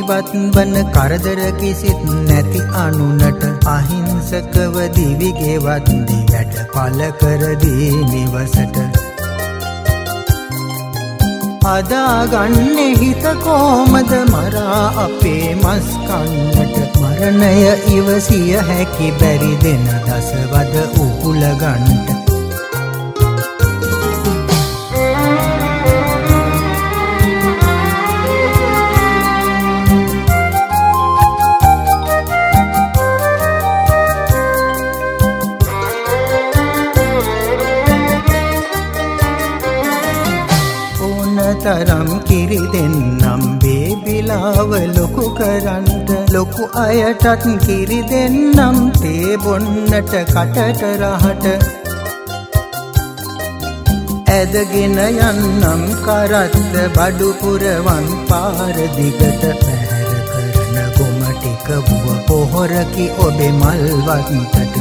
ජීවත් වන කරදර කිසිත් නැති අනුනට අහිංසකව දිවි ගෙවත් වැඩ පළ කර දී නිවසට අදාගන්නේ හිත කොමද මරා අපේ මස් කන්නට මරණය ඉවසිය හැකි බැරි දෙන දසවද උකුල ගන්නට තරම් කිරි දෙන්නම් බේබිලාව ලොකු කරන්ට ලොකු අයටත් කිරි දෙන්නම් තේ බොන්නට කටට රහට ඇදගෙන යන්නම් කරත්ත බඩු පුරවන් පාර දිගට පැහැර කරන ගොම ටික වුව පොහොරකි ඔබේ මල්වත්තට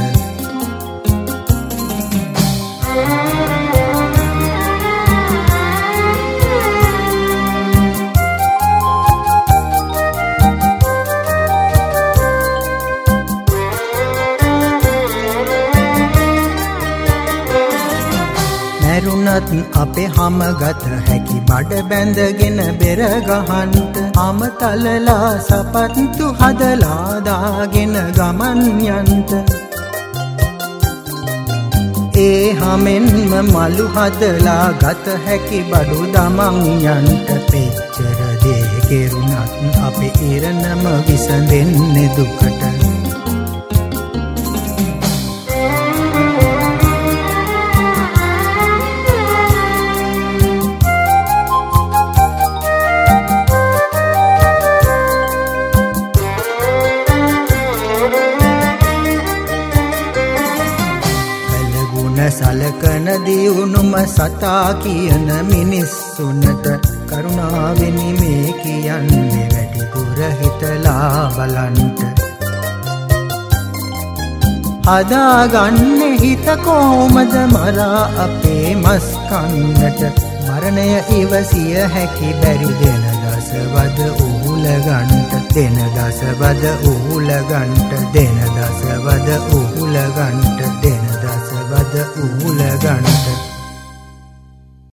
මැරුණත් අපේ හමගත හැකි බඩ බැඳගෙන බෙර ගහන්ට අමතලලා සපත්තු හදලා දාගෙන ගමන් යන්ට ඒ හැමෙන්ම මලු හදලා ගත හැකි බඩු දමන් යන්ට පෙච්චර දේ කෙරුණත් අපේ ඉරණම විසඳෙන්නේ දුකට සලකන දියුණුම සතා කියන මිනිස්සුන්ට කරුණාවෙනි මේ කියන්නේ වැඩි දුර හිතලා බලන්ට හදාගන්නේ හිත කොමද මරා අපේ මස් කන්නට මරණය ඉවසිය හැකි බැරි දෙන දසවද උහුල ගන්නට දෙන දසවද උහුල ගන්නට දෙන දසවද උහුල ගන්නට දෙන දසවද උහුල ගන්නට